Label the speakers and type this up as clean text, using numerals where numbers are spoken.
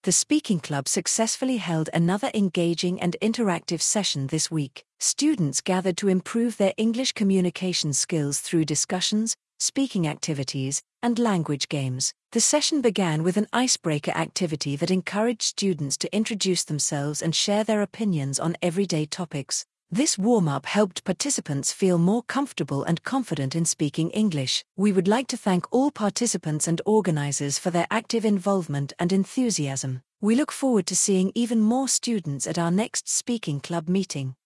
Speaker 1: The Speaking Club successfully held another engaging and interactive session this week. Students gathered to improve their English communication skills through discussions, speaking activities, and language games. The session began with an icebreaker activity that encouraged students to introduce themselves and share their opinions on everyday topics. This warm-up helped participants feel more comfortable and confident in speaking English. We would like to thank all participants and organizers for their active involvement and enthusiasm. We look forward to seeing even more students at our next Speaking Club meeting.